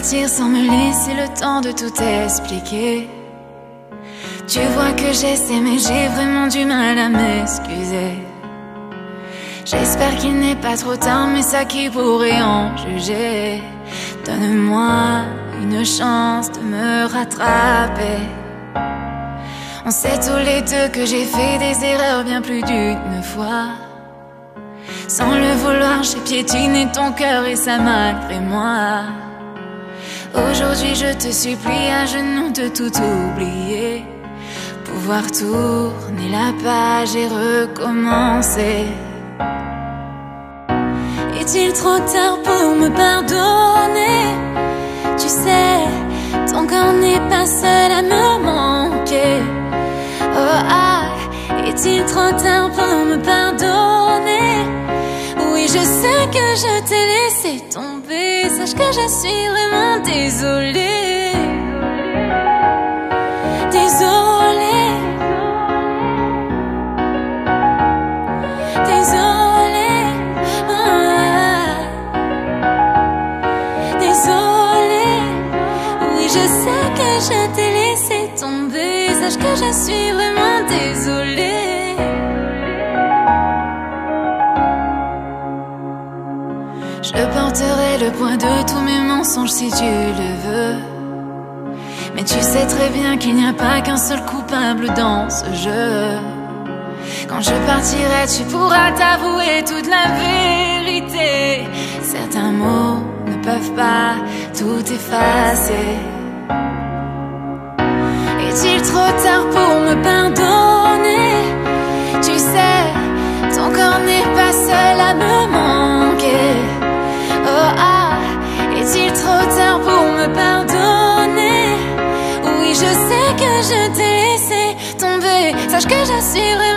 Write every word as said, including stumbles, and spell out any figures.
partir sans me laisser le temps de tout expliquer. Tu vois que j'essaie mais j'ai vraiment du mal à m'excuser. J'espère qu'il n'est pas trop tard, mais ça qui pourrait en juger. Donne-moi une chance de me rattraper. On sait tous les deux que j'ai fait des erreurs bien plus d'une fois. Sans le vouloir, j'ai piétiné ton cœur et ça malgré moi. Aujourd'hui je te supplie à genoux de tout oublier, pouvoir tourner la page et recommencer. Est-il trop tard pour me pardonner? Tu sais, ton corps n'est pas seul à me manquer. Oh ah, est-il trop tard pour me pardonner? Oui, je sais que je t'ai laissé tomber. Sache que je suis vraiment désolée. Désolée. Désolée. Ah. Désolée. Oui, je sais que je t'ai laissé tomber. Sache que je suis vraiment désolée. Je porterai le poids de tous mes mensonges si tu le veux. Mais tu sais très bien qu'il n'y a pas qu'un seul coupable dans ce jeu. Quand je partirai, tu pourras t'avouer toute la vérité. Certains mots ne peuvent pas tout effacer. Est-il trop tard pour me pardonner? Tu sais, ton corps n'est pas seul à me manquer. Oh ah, est-il trop tard pour me pardonner? Oui, je sais que je t'ai laissé tomber. Sache que je suis vraiment